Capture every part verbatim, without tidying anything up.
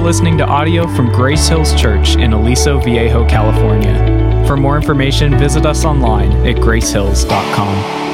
listening to audio from Grace Hills Church in Aliso Viejo, California. For more information, visit us online at grace hills dot com.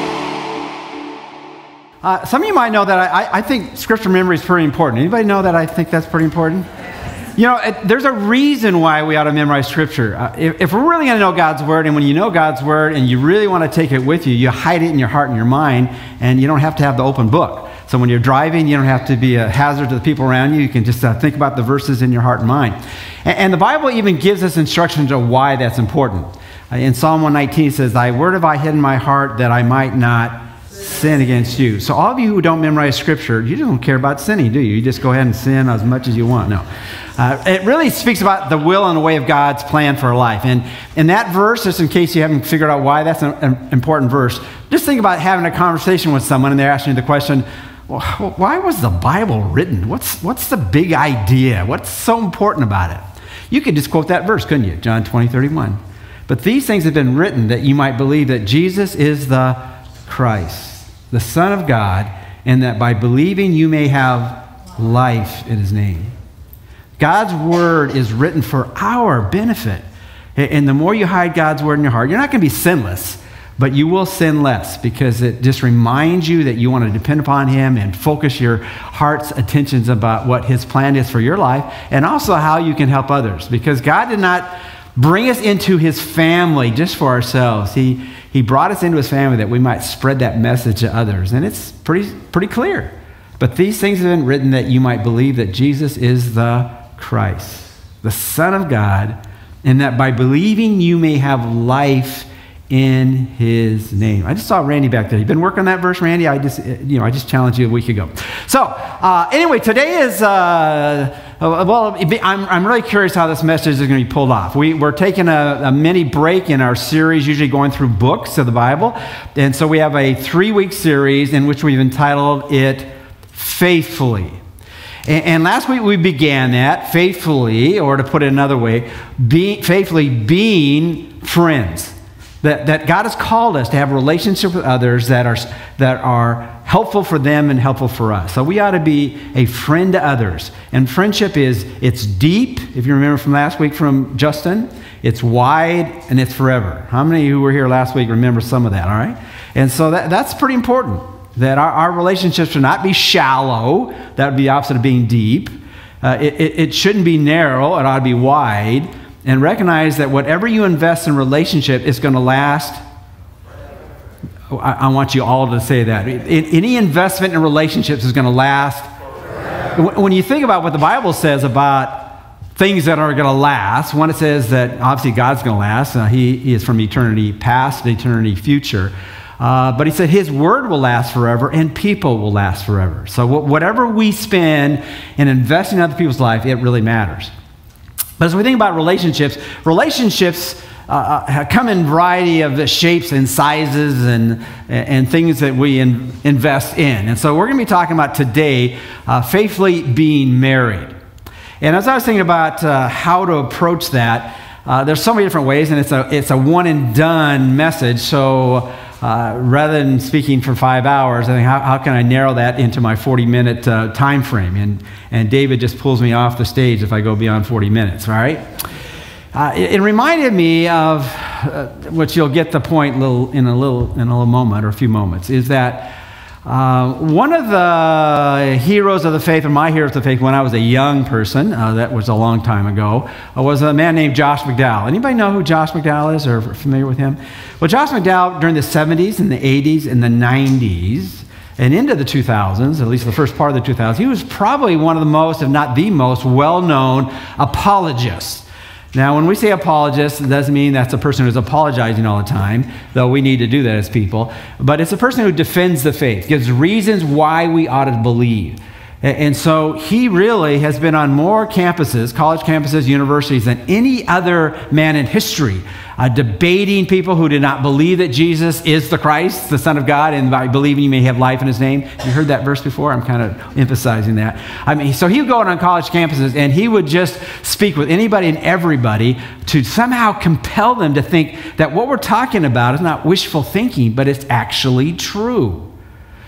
Uh, some of you might know that I, I think scripture memory is pretty important. Anybody know that I think that's pretty important? You know, it, there's a reason why we ought to memorize scripture. Uh, if, if we're really going to know God's word, and when you know God's word and you really want to take it with you, you hide it in your heart and your mind, and you don't have to have the open book. So when you're driving, you don't have to be a hazard to the people around you. You can just uh, think about the verses in your heart and mind. And, and the Bible even gives us instructions on why that's important. Uh, in Psalm one nineteen, it says, "Thy word have I hid in my heart that I might not sin against you." So all of you who don't memorize scripture, you don't care about sinning, do you? You just go ahead and sin as much as you want. No. Uh, it really speaks about the will and the way of God's plan for our life. And in that verse, just in case you haven't figured out why that's an, an important verse, just think about having a conversation with someone and they're asking you the question, well, why was the Bible written? What's, what's the big idea? What's so important about it? You could just quote that verse, couldn't you? John twenty, thirty-one. "But these things have been written that you might believe that Jesus is the Christ, the Son of God, and that by believing you may have life in his name." God's word is written for our benefit. And the more you hide God's word in your heart, you're not going to be sinless, but you will sin less because it just reminds you that you want to depend upon him and focus your heart's attentions about what his plan is for your life and also how you can help others. Because God did not bring us into his family just for ourselves. He, he brought us into his family that we might spread that message to others. And it's pretty, pretty clear. "But these things have been written that you might believe that Jesus is the Christ, the Son of God, and that by believing you may have life in his name." I just saw Randy back there. You've been working on that verse, Randy? I just, you know, I just challenged you a week ago. So, uh, anyway, today is, uh, well, I'm, I'm really curious how this message is going to be pulled off. We, we're taking a, a mini break in our series, usually going through books of the Bible. And so we have a three-week series in which we've entitled it Faithfully. And last week we began that, faithfully, or to put it another way, be, faithfully being friends. That, that God has called us to have a relationship with others that are, that are helpful for them and helpful for us. So we ought to be a friend to others. And friendship is, it's deep, if you remember from last week from Justin, it's wide, and it's forever. How many who were here last week remember some of that, all right? And so that, that's pretty important. That our, our relationships should not be shallow. That would be the opposite of being deep. Uh, it, it, it shouldn't be narrow. It ought to be wide. And recognize that whatever you invest in relationship is going to last. I, I want you all to say that. It, any investment in relationships is going to last. When you think about what the Bible says about things that are going to last, one, it says that obviously God's going to last. Uh, he, he is from eternity past to eternity future. Uh, but he said his word will last forever and people will last forever. So wh- whatever we spend in investing in other people's life, it really matters. But as we think about relationships, relationships uh, come in a variety of shapes and sizes and, and things that we in, invest in. And so we're going to be talking about today uh, faithfully being married. And as I was thinking about uh, how to approach that, uh, there's so many different ways, and it's a, it's a one and done message. So Uh, rather than speaking for five hours, I think, how, how can I narrow that into my forty-minute uh, time frame? And, and David just pulls me off the stage if I go beyond forty minutes, all right? Uh, it, it reminded me of, uh, which you'll get the point little, in, a little, in a little moment or a few moments, is that uh, one of the heroes of the faith, or my heroes of the faith when I was a young person, uh, that was a long time ago, uh, was a man named Josh McDowell. Anybody know who Josh McDowell is or familiar with him? Well, Josh McDowell, during the seventies and the eighties and the nineties and into the two thousands, at least the first part of the two thousands, he was probably one of the most, if not the most, well-known apologists. Now, when we say apologist, it doesn't mean that's a person who's apologizing all the time, though we need to do that as people. But it's a person who defends the faith, gives reasons why we ought to believe. And so he really has been on more campuses, college campuses, universities, than any other man in history, uh, debating people who did not believe that Jesus is the Christ, the Son of God, and by believing you may have life in his name. You heard that verse before? I'm kind of emphasizing that. I mean, so he would go on college campuses, and he would just speak with anybody and everybody to somehow compel them to think that what we're talking about is not wishful thinking, but it's actually true.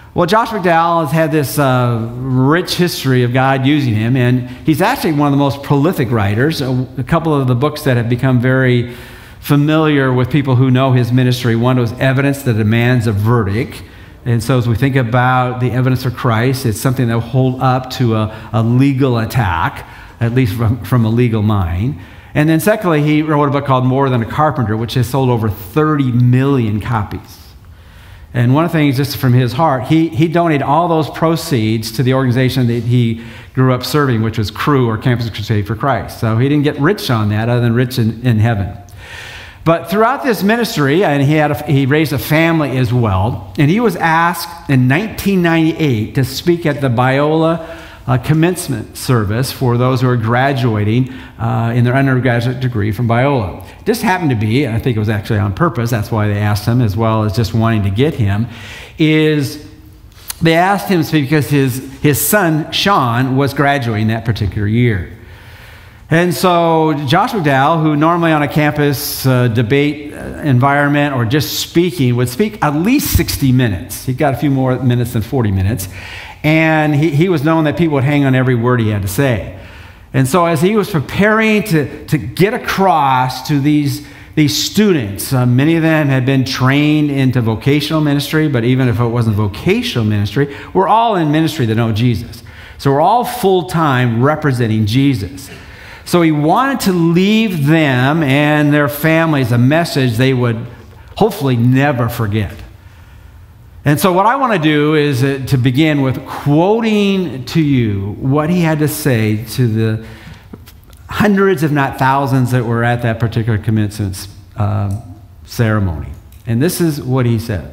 Well, Josh McDowell has had this uh, rich history of God using him, and he's actually one of the most prolific writers. A, a couple of the books that have become very familiar with people who know his ministry. One was Evidence That Demands a Verdict. And so as we think about the evidence of Christ, it's something that will hold up to a, a legal attack, at least from, from a legal mind. And then secondly, he wrote a book called More Than a Carpenter, which has sold over thirty million copies. And one of the things, just from his heart, he, he donated all those proceeds to the organization that he grew up serving, which was Cru, or Campus Crusade for Christ. So he didn't get rich on that, other than rich in, in heaven. But throughout this ministry, and he, had a, he raised a family as well, and he was asked in nineteen ninety-eight to speak at the Biola uh, commencement service for those who are graduating uh, in their undergraduate degree from Biola. It just happened to be, and I think it was actually on purpose, that's why they asked him, as well as just wanting to get him, is they asked him to speak because his, his son, Sean, was graduating that particular year. And so Josh McDowell, who normally on a campus uh, debate environment or just speaking, would speak at least sixty minutes. He got a few more minutes than forty minutes. And he, he was known that people would hang on every word he had to say. And so as he was preparing to, to get across to these, these students, uh, many of them had been trained into vocational ministry, but even if it wasn't vocational ministry, we're all in ministry that know Jesus. So we're all full-time representing Jesus. So he wanted to leave them and their families a message they would hopefully never forget. And so what I want to do is uh, to begin with quoting to you what he had to say to the hundreds, if not thousands, that were at that particular commencement uh, ceremony. And this is what he said.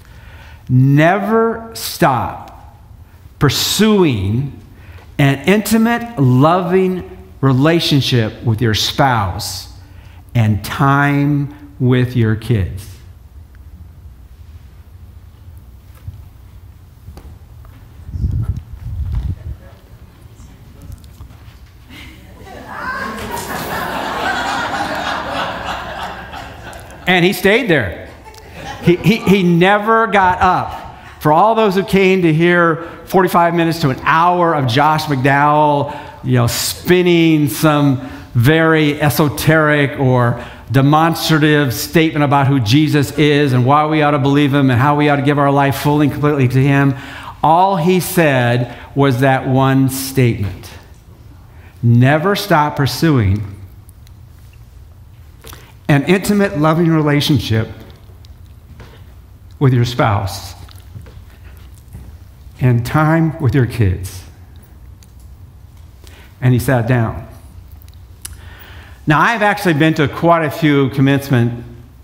Never stop pursuing an intimate, loving relationship with your spouse and time with your kids. And he stayed there. He, he, he never got up. For all those who came to hear forty-five minutes to an hour of Josh McDowell, you know, spinning some very esoteric or demonstrative statement about who Jesus is and why we ought to believe him and how we ought to give our life fully and completely to him, all he said was that one statement. Never stop pursuing an intimate, loving relationship with your spouse and time with your kids. And he sat down. Now, I've actually been to quite a few commencement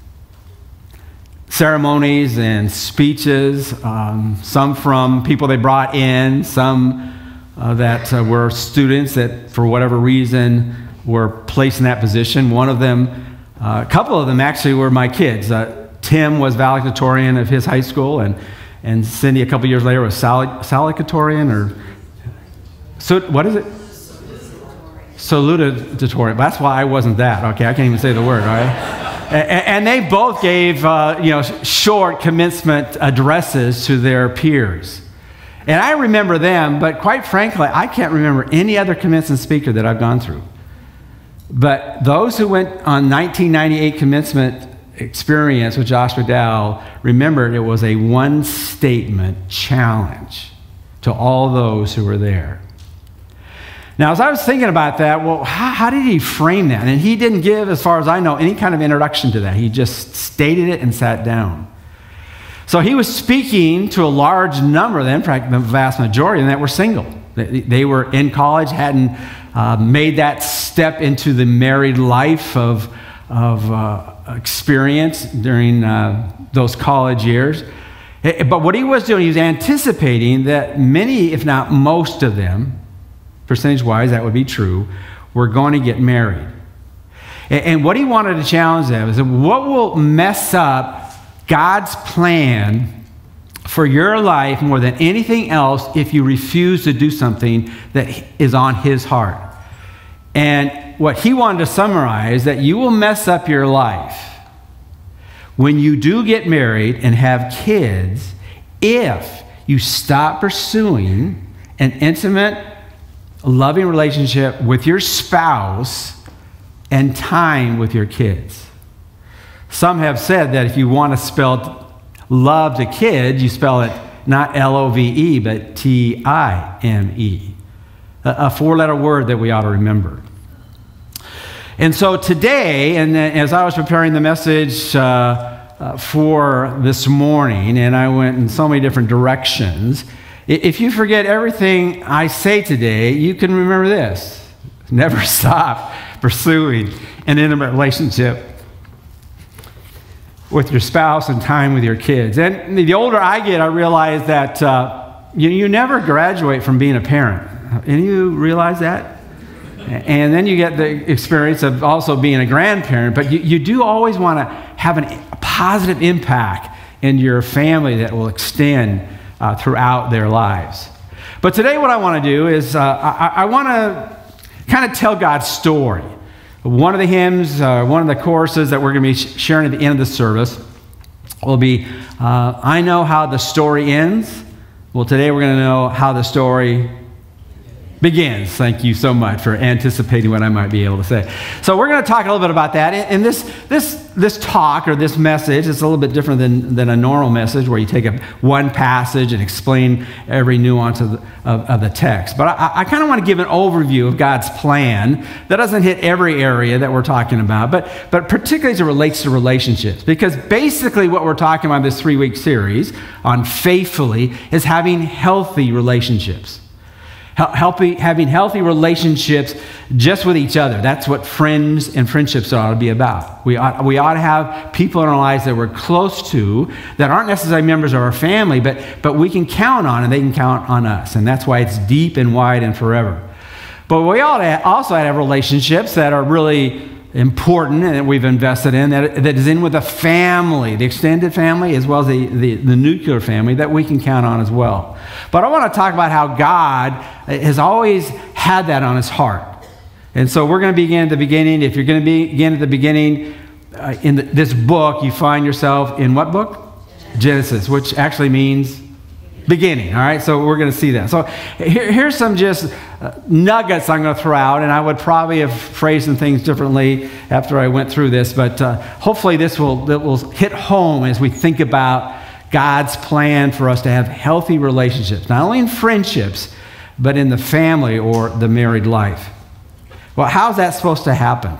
ceremonies and speeches, um, some from people they brought in, some uh, that uh, were students that, for whatever reason, were placed in that position. One of them, uh, a couple of them actually were my kids. Uh, Tim was valedictorian of his high school, and, and Cindy, a couple years later, was salutatorian, or so, what is it? Salutatorian. That's why I wasn't that. Okay, I can't even say the word, all right? And, and they both gave, uh, you know, short commencement addresses to their peers. And I remember them, but quite frankly, I can't remember any other commencement speaker that I've gone through. But those who went on nineteen ninety-eight commencement experience with Josh McDowell remembered it was a one-statement challenge to all those who were there. Now, as I was thinking about that, well, how, how did he frame that? And he didn't give, as far as I know, any kind of introduction to that. He just stated it and sat down. So he was speaking to a large number of them, in fact, the vast majority of them that were single. They, they were in college, hadn't uh, made that step into the married life of, of uh, experience during uh, those college years. But what he was doing, he was anticipating that many, if not most of them, percentage-wise, that would be true, we're going to get married. And what he wanted to challenge them is what will mess up God's plan for your life more than anything else if you refuse to do something that is on his heart. And what he wanted to summarize, that you will mess up your life when you do get married and have kids if you stop pursuing an intimate, loving relationship with your spouse and time with your kids. Some have said that if you want to spell love to kids, you spell it not L O V E, but T I M E, a four-letter word that we ought to remember. And so today, and as I was preparing the message uh, uh, for this morning, and I went in so many different directions, if you forget everything I say today, you can remember this. Never stop pursuing an intimate relationship with your spouse and time with your kids. And the older I get, I realize that uh, you, you never graduate from being a parent. Any of you realize that? And then you get the experience of also being a grandparent, but you, you do always want to have an, a positive impact in your family that will extend uh, throughout their lives. But today what I want to do is uh, I, I want to kind of tell God's story. One of the hymns, uh, one of the choruses that we're going to be sharing at the end of the service will be, uh, I know how the story ends. Well, today we're going to know how the story begins. Thank you so much for anticipating what I might be able to say. So we're going to talk a little bit about that. And this this this talk or this message is a little bit different than, than a normal message where you take a, one passage and explain every nuance of the, of, of the text. But I, I kind of want to give an overview of God's plan that doesn't hit every area that we're talking about, but, but particularly as it relates to relationships. Because basically what we're talking about in this three-week series on faithfully is having healthy relationships. Healthy, having healthy relationships just with each other. That's what friends and friendships ought to be about. We ought, we ought to have people in our lives that we're close to that aren't necessarily members of our family, but, but we can count on and they can count on us. And that's why it's deep and wide and forever. But we ought to also have relationships that are really important and that we've invested in, that, that is in with a family, the extended family, as well as the, the, the nuclear family that we can count on as well. But I want to talk about how God has always had that on his heart. And so we're going to begin at the beginning. If you're going to begin at the beginning, uh, in the, this book, you find yourself in what book? Genesis, which actually means beginning, all right? So we're going to see that. So here, here's some just uh, nuggets I'm going to throw out, and I would probably have phrased some things differently after I went through this, but uh, hopefully this will, it will hit home as we think about God's plan for us to have healthy relationships, not only in friendships, but in the family or the married life. Well, how's that supposed to happen?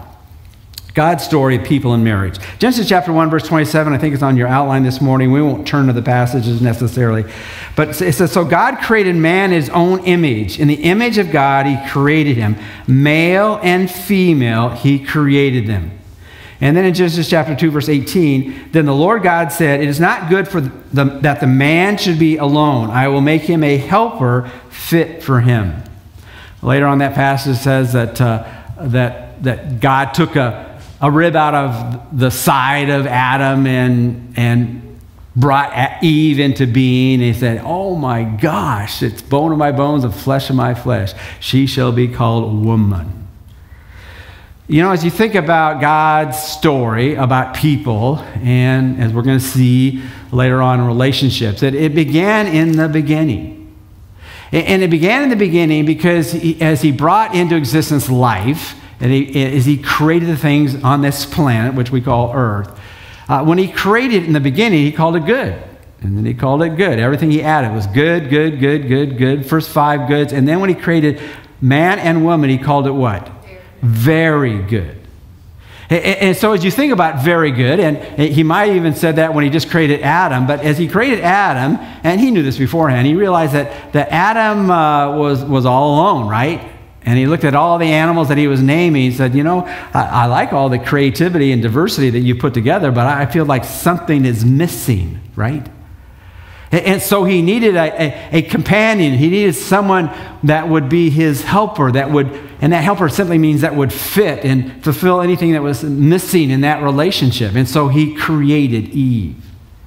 God's story of people in marriage. Genesis chapter one, verse twenty-seven, I think it's on your outline this morning. We won't turn to the passages necessarily. But it says, so God created man in his own image. In the image of God, he created him. Male and female, he created them. And then in Genesis chapter two, verse eighteen, then the Lord God said, it is not good for the, that the man should be alone. I will make him a helper fit for him. Later on, that passage says that, uh, that, that God took a a rib out of the side of Adam and and brought Eve into being. And he said, oh my gosh, it's bone of my bones and flesh of my flesh. She shall be called woman. You know, as you think about God's story about people, and as we're going to see later on in relationships, it, it began in the beginning. And it began in the beginning because he, as he brought into existence life, and he, as he created the things on this planet, which we call Earth, uh, when he created it in the beginning, he called it good. And then he called it good. Everything he added was good, good, good, good, good. First five goods. And then when he created man and woman, he called it what? Very good. And, and so as you think about very good, and he might have even said that when he just created Adam, but as he created Adam, and he knew this beforehand, he realized that, that Adam uh, was, was all alone, right? And he looked at all the animals that he was naming. He said, you know, I, I like all the creativity and diversity that you put together, but I feel like something is missing, right? And, and so he needed a, a, a companion. He needed someone that would be his helper, that would, and that helper simply means that would fit and fulfill anything that was missing in that relationship. And so he created Eve.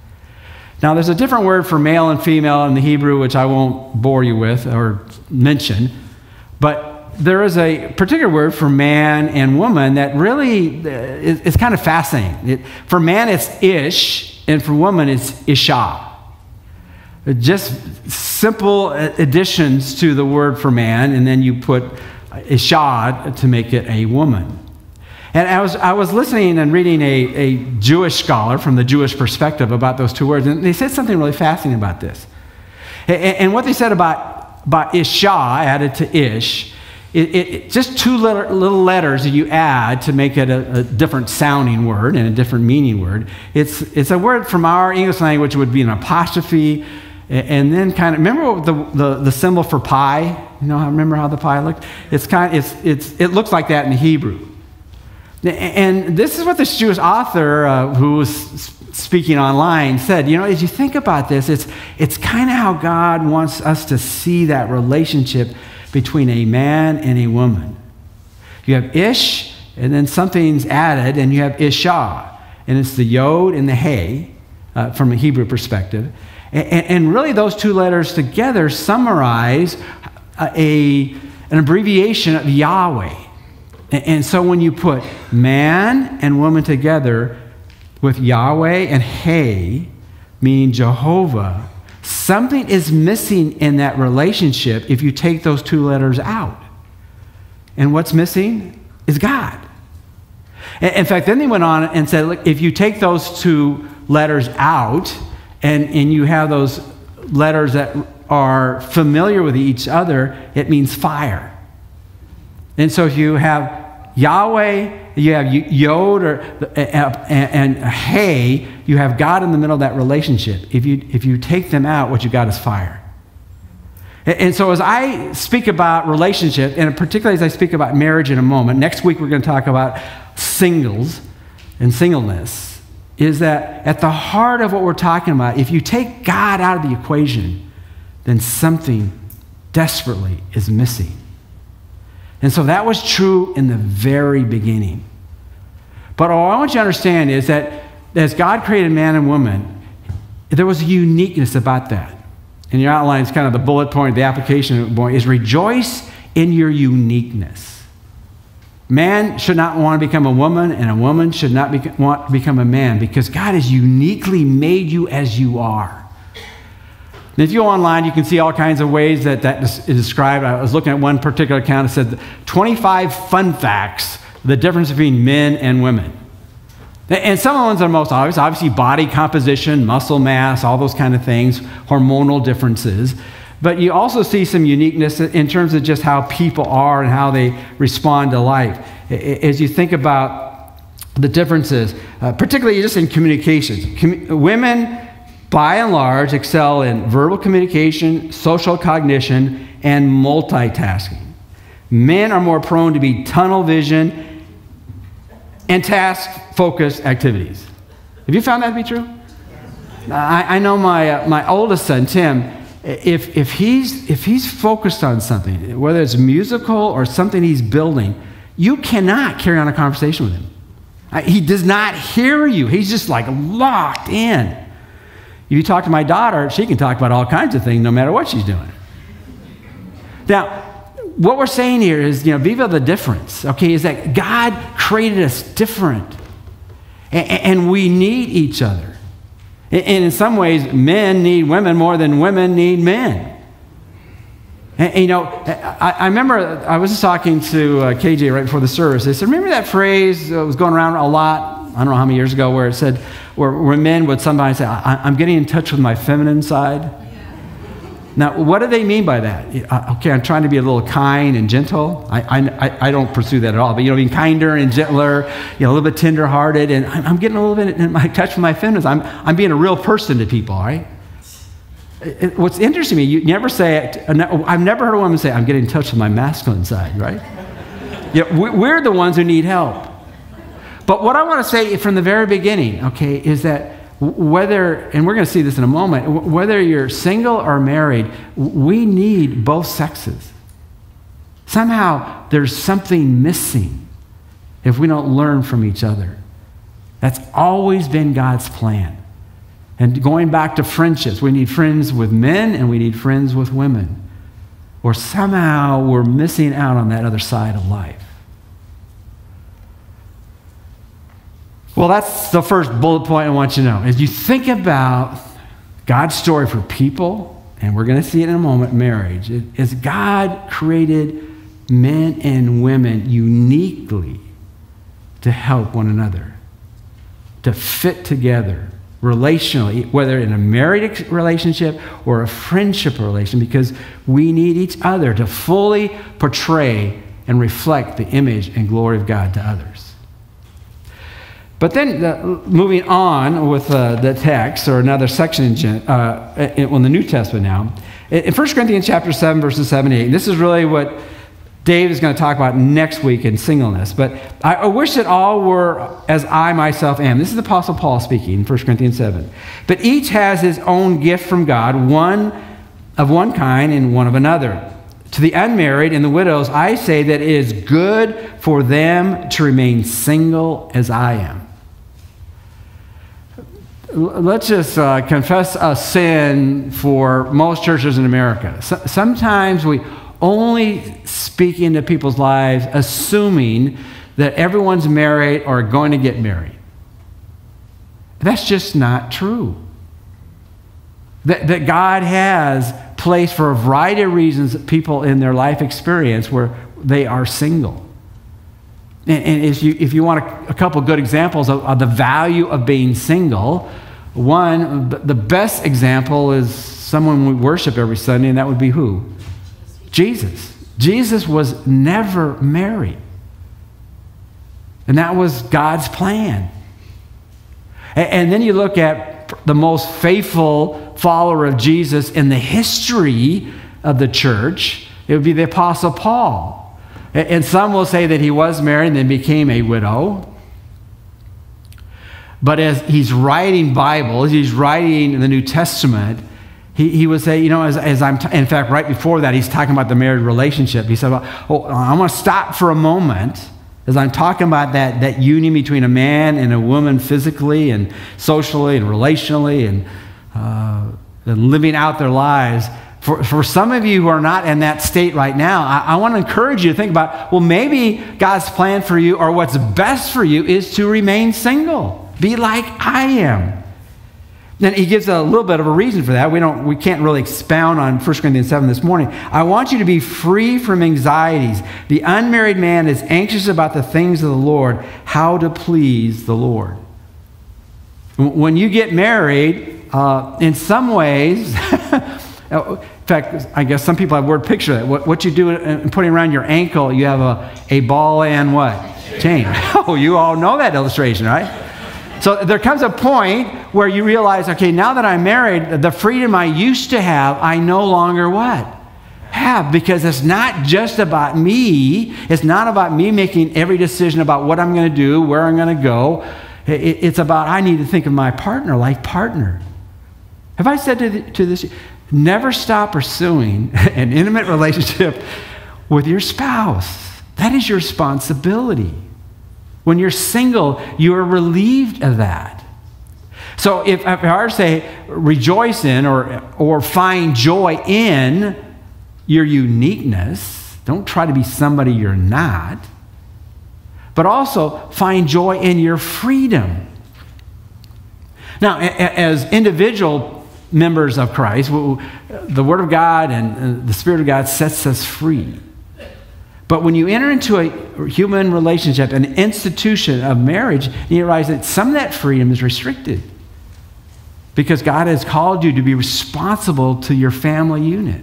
Now, there's a different word for male and female in the Hebrew, which I won't bore you with or mention, but there is a particular word for man and woman that really is, is kind of fascinating. It, for man, it's ish, and for woman, it's isha. just simple additions to the word for man, and then you put Isha to make it a woman. And I was I was listening and reading a, a Jewish scholar from the Jewish perspective about those two words, and they said something really fascinating about this. And, and what they said about, about Isha added to Ish, it, it, just two little, little letters that you add to make it a, a different sounding word and a different meaning word. It's it's a word from our English language would be an apostrophe, and then kind of remember the the, the symbol for pi. You know, remember how the pi looked? It's kind of, it's it's it looks like that in Hebrew. And this is what this Jewish author uh, who was speaking online said. You know, as you think about this, it's it's kind of how God wants us to see that relationship between a man and a woman. You have Ish, and then something's added, and you have Isha, and it's the Yod and the Hey uh, from a Hebrew perspective. And, and really, those two letters together summarize a an abbreviation of Yahweh. And so when you put man and woman together with Yahweh and Hey, meaning Jehovah, something is missing in that relationship if you take those two letters out. And what's missing is God. In fact, then they went on and said, look, if you take those two letters out and, and you have those letters that are familiar with each other, it means fire. And so if you have Yahweh, you have Yod or, and, and Hey, you have God in the middle of that relationship. If you, if you take them out, what you got is fire. And so as I speak about relationship, and particularly as I speak about marriage in a moment, next week we're going to talk about singles and singleness, is that at the heart of what we're talking about, if you take God out of the equation, then something desperately is missing. And so that was true in the very beginning. But all I want you to understand is that as God created man and woman, there was a uniqueness about that. And your outline is kind of the bullet point, the application point, is rejoice in your uniqueness. Man should not want to become a woman, and a woman should not be, want to become a man, because God has uniquely made you as you are. And if you go online, you can see all kinds of ways that that is described. I was looking at one particular account. It said twenty-five fun facts, the difference between men and women. And some of the ones that are most obvious, obviously body composition, muscle mass, all those kind of things, hormonal differences. But you also see some uniqueness in terms of just how people are and how they respond to life. As you think about the differences, uh, particularly just in communications. Com- women, by and large, excel in verbal communication, social cognition, and multitasking. Men are more prone to be tunnel vision and task-focused activities. Have you found that to be true? I, I know my uh, my oldest son, Tim, if if he's if he's focused on something, whether it's musical or something he's building, you cannot carry on a conversation with him. I, he does not hear you. He's just like locked in. If you talk to my daughter, she can talk about all kinds of things no matter what she's doing. Now, what we're saying here is, you know, viva the difference, okay, is that God created us different. And, and we need each other. And in some ways, men need women more than women need men. And, and you know, I, I remember I was just talking to uh, K J right before the service. They said, remember that phrase that was going around a lot, I don't know how many years ago, where it said, where, where men would sometimes say, I, I'm getting in touch with my feminine side. Yeah. Now, what do they mean by that? Uh, okay, I'm trying to be a little kind and gentle. I, I, I don't pursue that at all, but, you know, being kinder and gentler, you know, a little bit tender-hearted, and I'm, I'm getting a little bit in my touch with my feminine side. I'm, I'm being a real person to people, all right? It, it, what's interesting to me, you never say, I've never heard a woman say, I'm getting in touch with my masculine side, right? You know, we're the ones who need help. But what I want to say from the very beginning, okay, is that whether, and we're going to see this in a moment, whether you're single or married, we need both sexes. Somehow there's something missing if we don't learn from each other. That's always been God's plan. And going back to friendships, we need friends with men and we need friends with women. Or somehow we're missing out on that other side of life. Well, that's the first bullet point I want you to know. As you think about God's story for people, and we're going to see it in a moment, marriage, is God created men and women uniquely to help one another, to fit together relationally, whether in a married relationship or a friendship relation, because we need each other to fully portray and reflect the image and glory of God to others. But then, uh, moving on with uh, the text, or another section in, uh, in, in the New Testament now, in First Corinthians chapter seven, verses seven and eight, this is really what Dave is going to talk about next week in singleness. But I, I wish that all were as I myself am. This is the Apostle Paul speaking in First Corinthians seven. But each has his own gift from God, one of one kind and one of another. To the unmarried and the widows, I say that it is good for them to remain single as I am. Let's just uh, confess a sin for most churches in America. So, sometimes we only speak into people's lives assuming that everyone's married or going to get married. That's just not true. That, that God has placed, for a variety of reasons, people in their life experience where they are single. And, and if you if you want a, a couple good examples of, of the value of being single, one, the best example is someone we worship every Sunday, and that would be who? Jesus. Jesus was never married. And that was God's plan. And, and then you look at the most faithful follower of Jesus in the history of the church, it would be the Apostle Paul. And, and some will say that he was married and then became a widow. But as he's writing Bibles, he's writing the New Testament, He, he would say, you know, as, as I'm, t- in fact, right before that, he's talking about the married relationship. He said, well, oh, I want to stop for a moment as I'm talking about that, that union between a man and a woman physically and socially and relationally and, uh, and living out their lives. For, for some of you who are not in that state right now, I, I want to encourage you to think about, well, maybe God's plan for you, or what's best for you, is to remain single. Be like I am. Then he gives a little bit of a reason for that. We don't, we can't really expound on First Corinthians seven this morning. I want you to be free from anxieties. The unmarried man is anxious about the things of the Lord, how to please the Lord. When you get married, uh, in some ways, in fact, I guess some people have word picture that. What, what you do in putting around your ankle, you have a, a ball and what? Chain. Oh, you all know that illustration, right? So there comes a point where you realize, okay, now that I'm married, the freedom I used to have, I no longer what? Have, because it's not just about me. It's not about me making every decision about what I'm going to do, where I'm going to go. It's about, I need to think of my partner, life partner. Have I said to, the, to this, never stop pursuing an intimate relationship with your spouse. That is your responsibility. When you're single, you are relieved of that. So if, if I were to say rejoice in or, or find joy in your uniqueness, don't try to be somebody you're not, but also find joy in your freedom. Now, as individual members of Christ, the Word of God and the Spirit of God sets us free. But when you enter into a human relationship, an institution of marriage, you realize that some of that freedom is restricted because God has called you to be responsible to your family unit.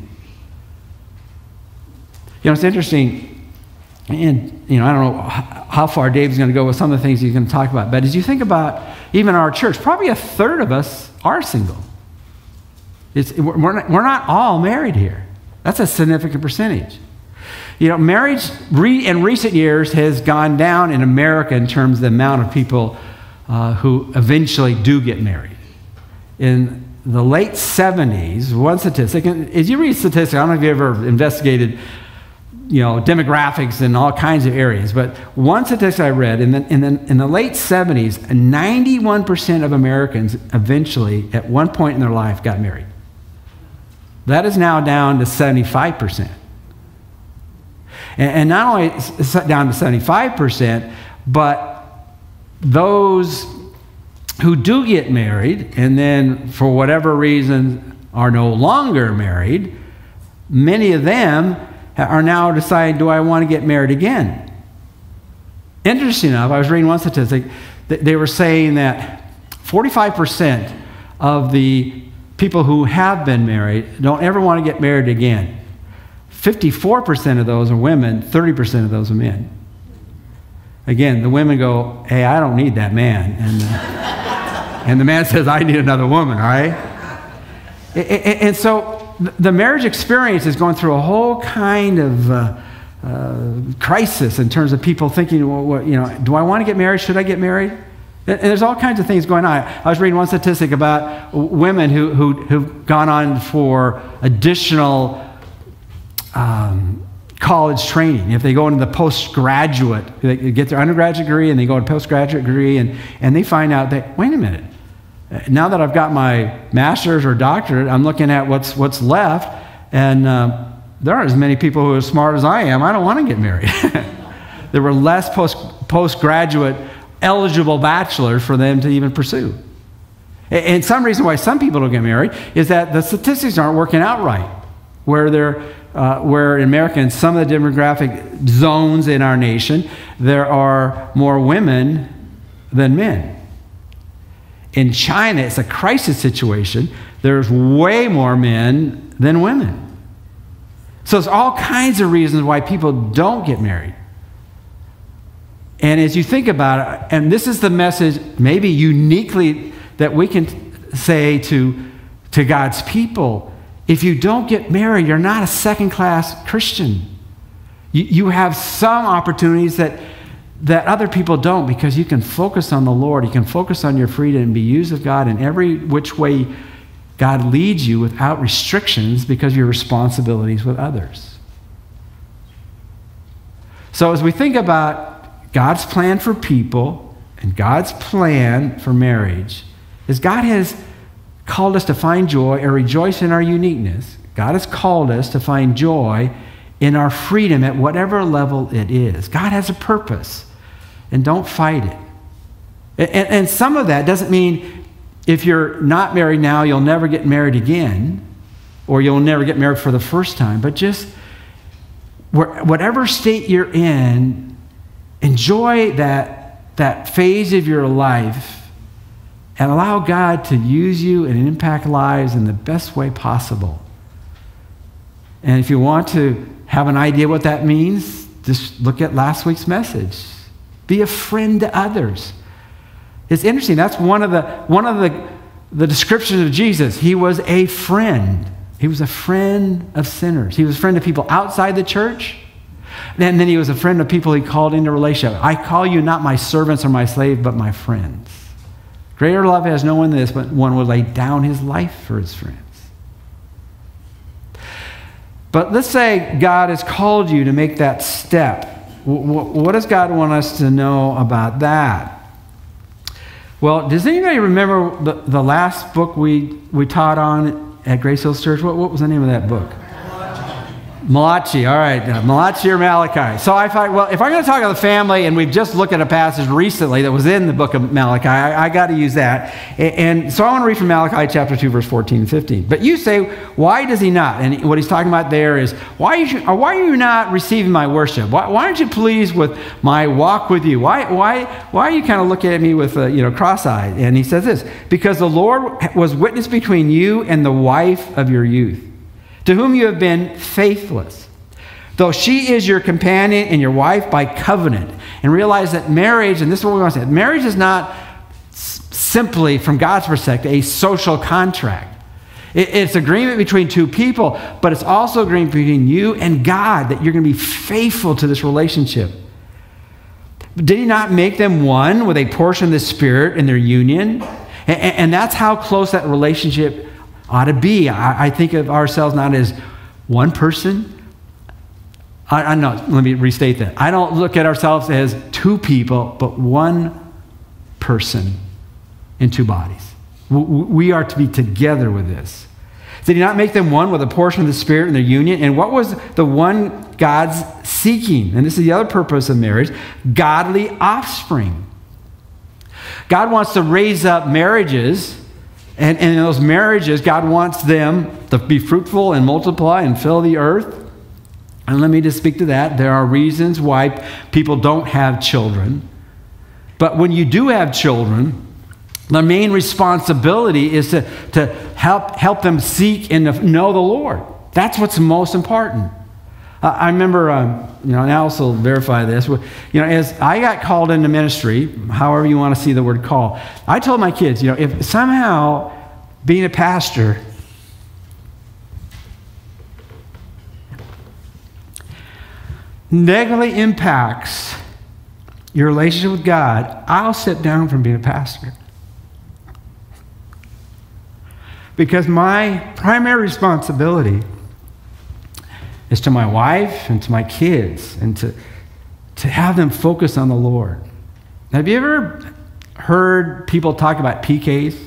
You know, it's interesting, and you know, I don't know how far Dave's going to go with some of the things he's going to talk about, but as you think about even our church, probably a third of us are single. It's, we're, not, we're not all married here. That's a significant percentage. You know, marriage re, in recent years has gone down in America in terms of the amount of people uh, who eventually do get married. In the late seventies, one statistic, and as you read statistics, I don't know if you ever investigated, you know, demographics in all kinds of areas, but one statistic I read, in the, in the, in the late seventies, ninety-one percent of Americans eventually, at one point in their life, got married. That is now down to seventy-five percent. And not only is it down to seventy-five percent, but those who do get married and then for whatever reason are no longer married, many of them are now deciding, do I want to get married again? Interesting enough, I was reading one statistic, they were saying that forty-five percent of the people who have been married don't ever want to get married again. fifty-four percent of those are women, thirty percent of those are men. Again, the women go, hey, I don't need that man. And, uh, and the man says, I need another woman, all right? And, and so the marriage experience is going through a whole kind of uh, uh, crisis in terms of people thinking, well, what, you know, do I want to get married? Should I get married? And there's all kinds of things going on. I was reading one statistic about women who, who, who've gone on for additional um, college training. If they go into the postgraduate, they get their undergraduate degree and they go to postgraduate degree, and, and they find out that, wait a minute, now that I've got my master's or doctorate, I'm looking at what's, what's left, and uh, there aren't as many people who are as smart as I am. I don't want to get married. There were less post, postgraduate eligible bachelors for them to even pursue. And some reason why some people don't get married is that the statistics aren't working out right. Where they're, uh, where in America, in some of the demographic zones in our nation, there are more women than men. In China, it's a crisis situation. There's way more men than women. So there's all kinds of reasons why people don't get married. And as you think about it, and this is the message maybe uniquely that we can say to, to God's people, if you don't get married, you're not a second-class Christian. You, you have some opportunities that, that other people don't, because you can focus on the Lord. You can focus on your freedom and be used of God in every which way God leads you without restrictions because of your responsibilities with others. So as we think about God's plan for people and God's plan for marriage, is God has called us to find joy or rejoice in our uniqueness. God has called us to find joy in our freedom at whatever level it is. God has a purpose, and don't fight it. And, and some of that doesn't mean if you're not married now, you'll never get married again, or you'll never get married for the first time, but just whatever state you're in, enjoy that, that phase of your life and allow God to use you and impact lives in the best way possible. And if you want to have an idea what that means, just look at last week's message. Be a friend to others. It's interesting. That's one of the, one of the, the descriptions of Jesus. He was a friend. He was a friend of sinners. He was a friend of people outside the church. And then he was a friend of people he called into relationship. I call you not my servants or my slaves, but my friends. Greater love has no one than this, but one would lay down his life for his friends. But let's say God has called you to make that step. What does God want us to know about that? Well, does anybody remember the, the last book we, we taught on at Grace Hills Church? What, what was the name of that book? Malachi, all right, uh, Malachi or Malachi. So I thought, well, if I'm going to talk about the family, and we've just looked at a passage recently that was in the book of Malachi, I, I got to use that. And, and so I want to read from Malachi chapter two, verse fourteen and fifteen. But you say, why does he not? And what he's talking about there is, why, you, why are you not receiving my worship? Why, why aren't you pleased with my walk with you? Why, why, why are you kind of looking at me with, a, you know, cross-eyed? And he says this, because the Lord was witness between you and the wife of your youth, to whom you have been faithless, though she is your companion and your wife by covenant. And realize that marriage, and this is what we want to say, marriage is not s- simply, from God's perspective, a social contract. It, it's agreement between two people, but it's also agreement between you and God that you're going to be faithful to this relationship. Did he not make them one with a portion of the Spirit in their union? And, and that's how close that relationship ought to be. I, I think of ourselves not as one person. I, I know, let me restate that. I don't look at ourselves as two people, but one person in two bodies. We, we are to be together with this. Did he not make them one with a portion of the Spirit in their union? And what was the one God's seeking? And this is the other purpose of marriage, godly offspring. God wants to raise up marriages, and, and in those marriages, God wants them to be fruitful and multiply and fill the earth. And let me just speak to that. There are reasons why people don't have children. But when you do have children, the main responsibility is to, to help, help them seek and to know the Lord. That's what's most important. Uh, I remember, um, you know, and Alice will verify this. You know, as I got called into ministry, however you want to see the word call, I told my kids, you know, if somehow being a pastor negatively impacts your relationship with God, I'll sit down from being a pastor. Because my primary responsibility is to my wife and to my kids and to, to have them focus on the Lord. Have you ever heard people talk about P Ks?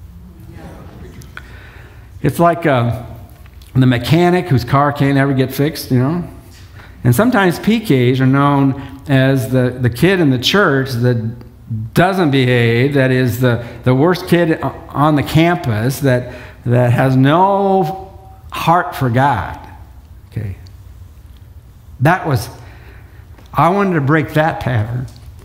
It's like uh, the mechanic whose car can't ever get fixed, you know? And sometimes P Ks are known as the, the kid in the church that doesn't behave, that is the, the worst kid on the campus, that, that has no heart for God. Okay. That was, I wanted to break that pattern.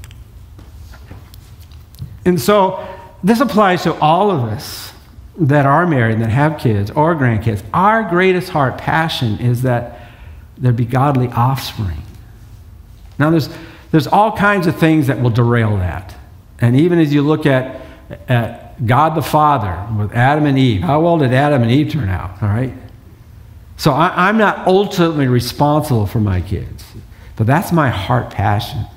And so this applies to all of us that are married, that have kids or grandkids. Our greatest heart passion is that there be godly offspring. Now there's, there's all kinds of things that will derail that. And even as you look at, at God the Father with Adam and Eve, how well did Adam and Eve turn out, all right? So I, I'm not ultimately responsible for my kids, but that's my heart passion.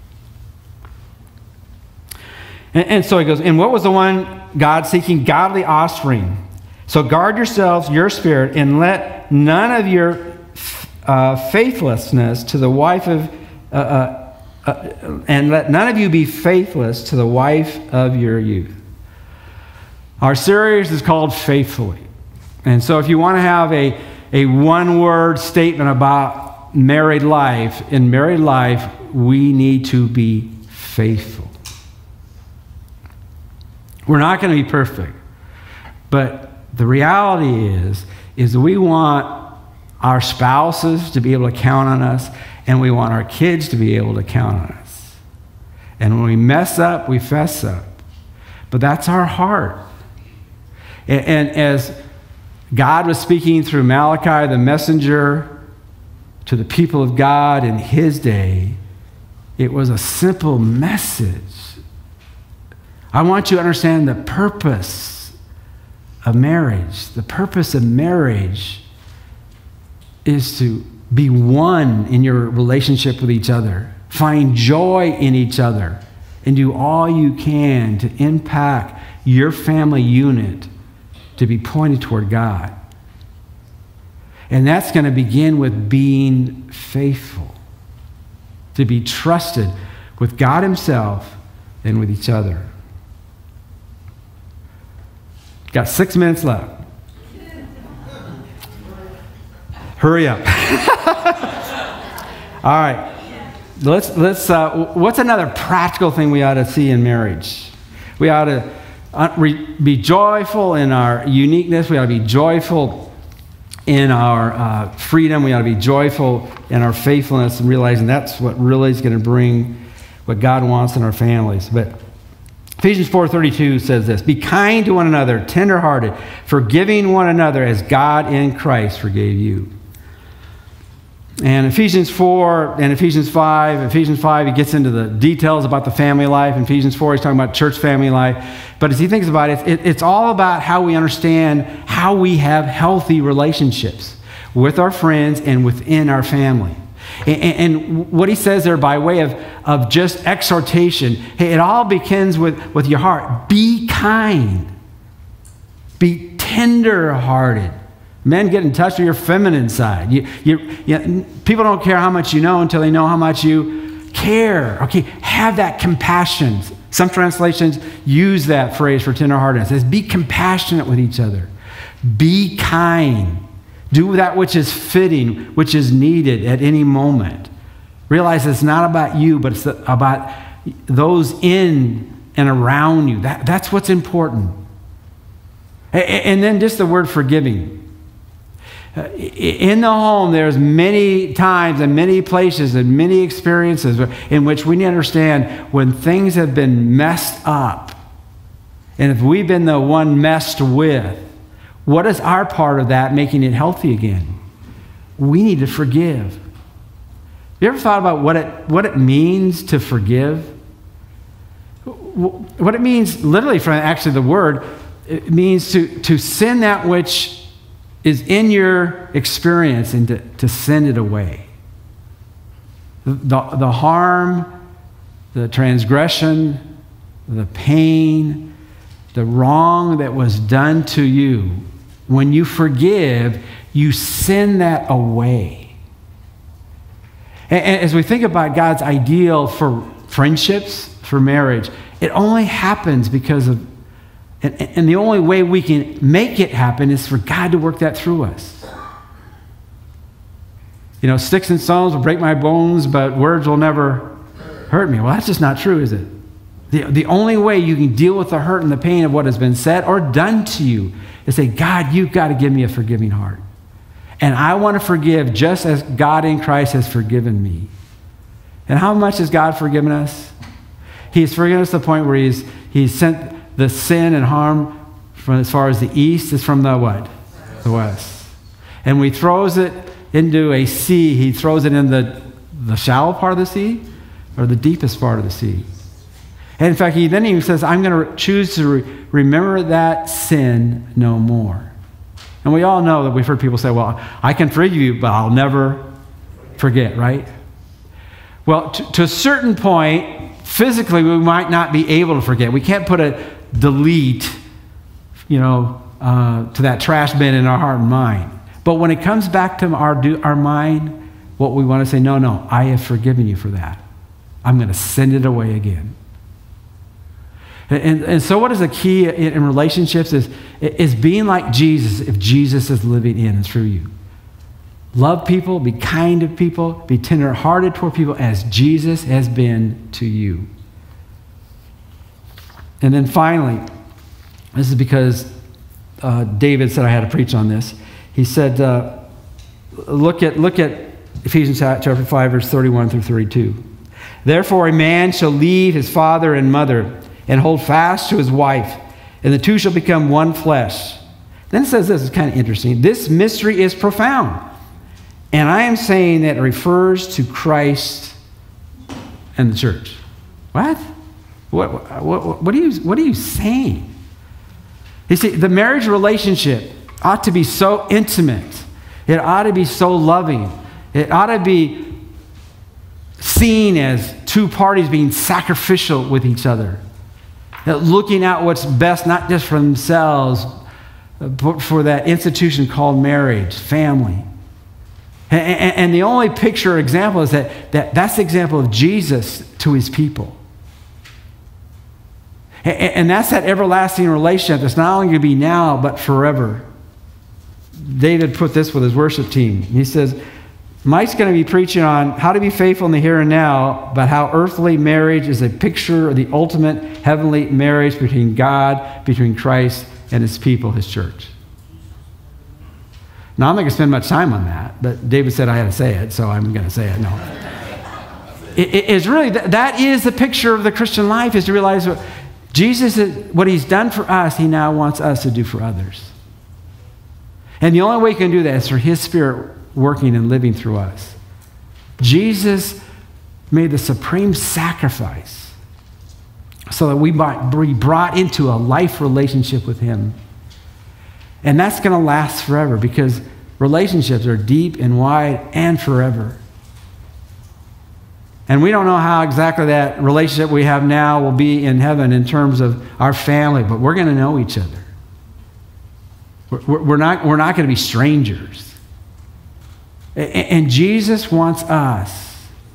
And, and so he goes, and what was the one God seeking? Godly offspring. So guard yourselves, your spirit, and let none of your uh, faithlessness to the wife of, uh, uh, uh, and let none of you be faithless to the wife of your youth. Our series is called Faithfully. And so if you want to have a A one-word statement about married life. In married life, we need to be faithful. We're not going to be perfect. But the reality is, is we want our spouses to be able to count on us, and we want our kids to be able to count on us. And when we mess up, we fess up. But that's our heart. And, and as God was speaking through Malachi, the messenger, to the people of God in his day, it was a simple message. I want you to understand the purpose of marriage. The purpose of marriage is to be one in your relationship with each other. Find joy in each other. And do all you can to impact your family unit to be pointed toward God. And that's going to begin with being faithful, to be trusted with God himself and with each other. Got six minutes left. Hurry up. All right. Let's, let's, uh, what's another practical thing we ought to see in marriage? We ought to be joyful in our uniqueness. We ought to be joyful in our uh, freedom. We ought to be joyful in our faithfulness, and realizing that's what really is going to bring what God wants in our families. But Ephesians four thirty-two says this: be kind to one another, tenderhearted, forgiving one another as God in Christ forgave you. And Ephesians four and Ephesians five, Ephesians five, he gets into the details about the family life. In Ephesians four, he's talking about church family life. But as he thinks about it, it, it's all about how we understand how we have healthy relationships with our friends and within our family. And, and what he says there by way of, of just exhortation, hey, it all begins with, with your heart. Be kind. Be tender-hearted. Men, get in touch with your feminine side. You, you, you, people don't care how much you know until they know how much you care. Okay, have that compassion. Some translations use that phrase for tenderheartedness. It says, be compassionate with each other. Be kind. Do that which is fitting, which is needed at any moment. Realize it's not about you, but it's about those in and around you. That, that's what's important. And, and then just the word forgiving. Uh, in the home, there's many times and many places and many experiences in which we need to understand when things have been messed up, and if we've been the one messed with, what is our part of that making it healthy again? We need to forgive. You ever thought about what it, what it means to forgive? What it means, literally from actually the word, it means to, to sin that which is in your experience and to, to send it away. The, the harm, the transgression, the pain, the wrong that was done to you, when you forgive, you send that away. And, and as we think about God's ideal for friendships, for marriage, it only happens because of And, and the only way we can make it happen is for God to work that through us. You know, sticks and stones will break my bones, but words will never hurt me. Well, that's just not true, is it? The, the only way you can deal with the hurt and the pain of what has been said or done to you is say, God, you've got to give me a forgiving heart. And I want to forgive just as God in Christ has forgiven me. And how much has God forgiven us? He's forgiven us to the point where he's, he's sent the sin and harm from as far as the east is from the what? The west. And when he throws it into a sea, he throws it in the, the shallow part of the sea or the deepest part of the sea. And in fact, he then he says, I'm going to choose to re- remember that sin no more. And we all know that we've heard people say, well, I can forgive you, but I'll never forget, right? Well, to, to a certain point, physically, we might not be able to forget. We can't put a delete, you know, uh, to that trash bin in our heart and mind. But when it comes back to our, do, our mind, what we want to say, no, no, I have forgiven you for that. I'm going to send it away again. And, and, and so what is the key in, in relationships is, is being like Jesus if Jesus is living in and through you. Love people, be kind to people, be tender-hearted toward people as Jesus has been to you. And then finally, this is because uh, David said I had to preach on this. He said, uh, look at look at Ephesians chapter five, verse thirty-one through thirty-two. Therefore a man shall leave his father and mother and hold fast to his wife, and the two shall become one flesh. Then it says this, it's kind of interesting. This mystery is profound. And I am saying that it refers to Christ and the church. What? What, what, what, are you, what are you saying? You see, the marriage relationship ought to be so intimate. It ought to be so loving. It ought to be seen as two parties being sacrificial with each other. Looking out what's best, not just for themselves, but for that institution called marriage, family. And, and the only picture or example is that, that that's the example of Jesus to his people. And, and that's that everlasting relationship that's not only going to be now, but forever. David put this with his worship team. He says, Mike's going to be preaching on how to be faithful in the here and now, but how earthly marriage is a picture of the ultimate heavenly marriage between God, between Christ and his people, his church. Now, I'm not going to spend much time on that, but David said I had to say it, so I'm going to say it. No. it, it is really, that is the picture of the Christian life, is to realize what Jesus, is, what he's done for us, he now wants us to do for others. And the only way he can do that is for his Spirit working and living through us. Jesus made the supreme sacrifice so that we might be brought into a life relationship with him. And that's going to last forever because relationships are deep and wide and forever. And we don't know how exactly that relationship we have now will be in heaven in terms of our family, but we're going to know each other. We're, we're not, we're not going to be strangers. And Jesus wants us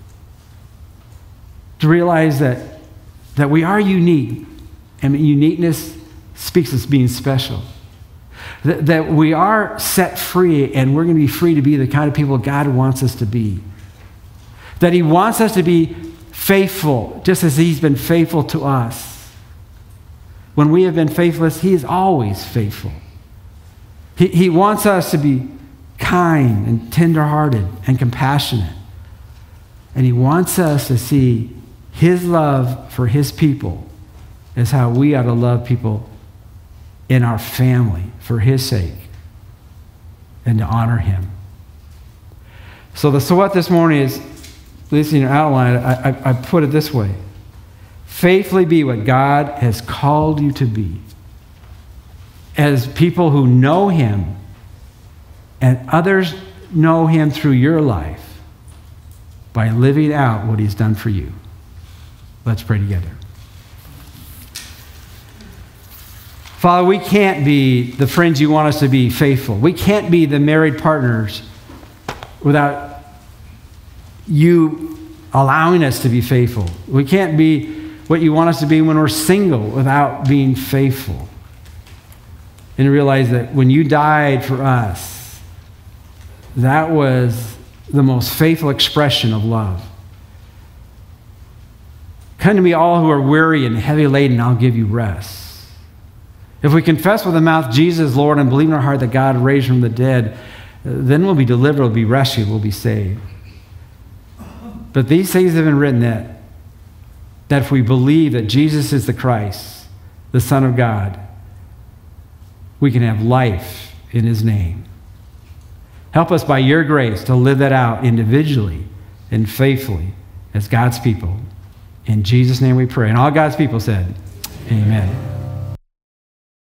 to realize that, that we are unique, and uniqueness speaks of being special. That, that we are set free, and we're going to be free to be the kind of people God wants us to be. That he wants us to be faithful, just as he's been faithful to us. when we have been faithless, he is always faithful. He, he wants us to be kind and tenderhearted and compassionate. And he wants us to see his love for his people as how we ought to love people in our family for his sake and to honor him. So the so what this morning is, at least in your outline, I, I, I put it this way. Faithfully be what God has called you to be as people who know him and others know him through your life by living out what he's done for you. Let's pray together. Father, we can't be the friends you want us to be faithful. We can't be the married partners without you allowing us to be faithful. We can't be what you want us to be when we're single without being faithful. And realize that when you died for us, that was the most faithful expression of love. Come to me, all who are weary and heavy laden, I'll give you rest. If we confess with the mouth Jesus is Lord and believe in our heart that God raised from the dead, then we'll be delivered, we'll be rescued, we'll be saved. But these things have been written that that if we believe that Jesus is the Christ, the Son of God, we can have life in his name. Help us by your grace to live that out individually and faithfully as God's people. In Jesus' name we pray. And all God's people said, amen.